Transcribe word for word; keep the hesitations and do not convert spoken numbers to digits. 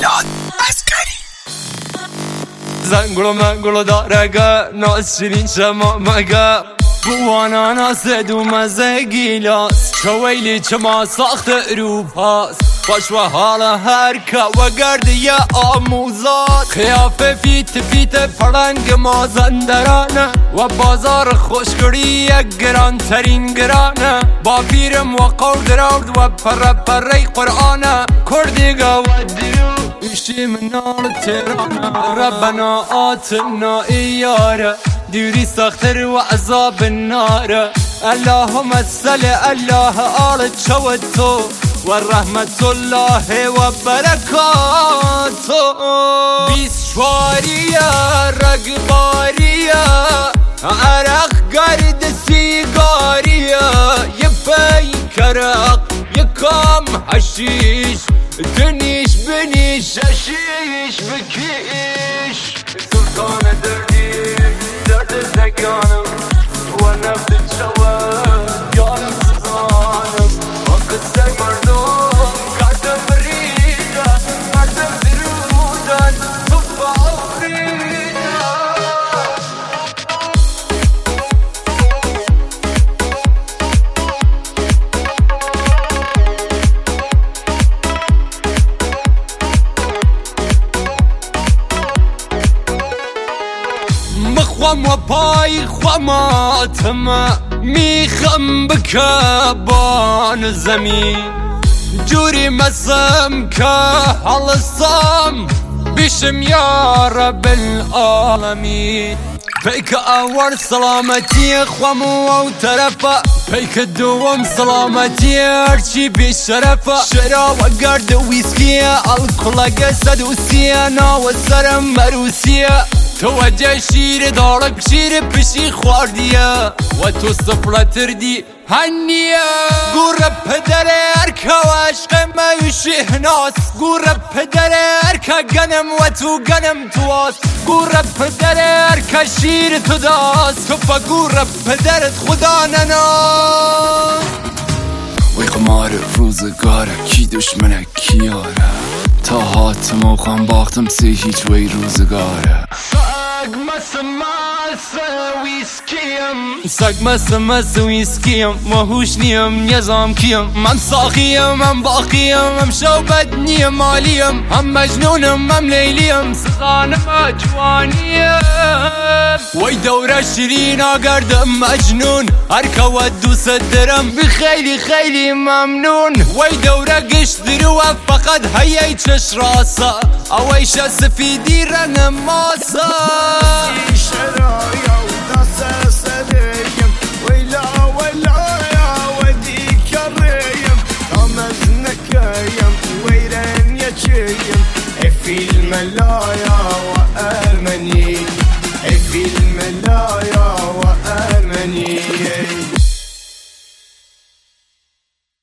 میلاد عسکری. زنگلو منگلو دارگه ناز شیرین شما مگه بوانا ناسد و مزه گیلاس چویلی چما ساخت اروپاس باش و حال هرکه و گردی آموزاد خیافه فیت فیت پرنگ مازندرانه و بازار خوشگری گران ترین گرانه با پیرم و قول درود و پر پره قرآنه کردیگه و درو ایشی منال تیرانه ربنا آتنا ایاره دیوری ساختر و عذاب النار اللهم صل الله آل چوتو و رحمت الله و برکاتو بیسواریا رگباریا عرق گرد سیگاریا یه پیکرق یه کام حشیش دنیش بنیش حشیش بکیش سلطان دردی درد زگانم و نفت شوه یارم سزانم و قصه مردم کردم بریدن مردم درودن تو باوریدن مخوام و پای خواماتم میخم بکبان زمین جوری مسم که حلصم بشم یا رب العالمین پیک اول سلامتی خوام و طرفه پیک دوم سلامتی هرچی بیشرفه شراب و گرد ویسکی الکل صدوسیه ناو سرم مروسیه توجه شیر دارک شیر پشی خواردیه و تو سفرتر دی هنیه گوره پدر ارکه و عشق میوشی هناس گوره پدر ارکه گنم و تو گنم تو آس گوره پدر ارکه شیر تو داست تو پا گوره پدرت خدا نناس وی قمار روزگاره کی دشمنه کی یاره تا حاتم و خان باختم سی هیچ وی روزگاره سگ مس مس ویسکیم سگ مس مس ویسکیم و هوش نیم نظام کیم من ساقیم من باقیم هم شوبت نیم مالیم هم مجنونم هم لیلیم سخانم جوانیم وی دوره شیرین آگردم مجنون هرکه و دوست درم خیلی خیلی ممنون وی دوره گشت درو فقط هیای چش راسا اویش سفیدی رنگ ماسا شرايا وداس سريم ويلا ويلا يا وديك الريم رمزنك يم ويرن يا شيم في الملايا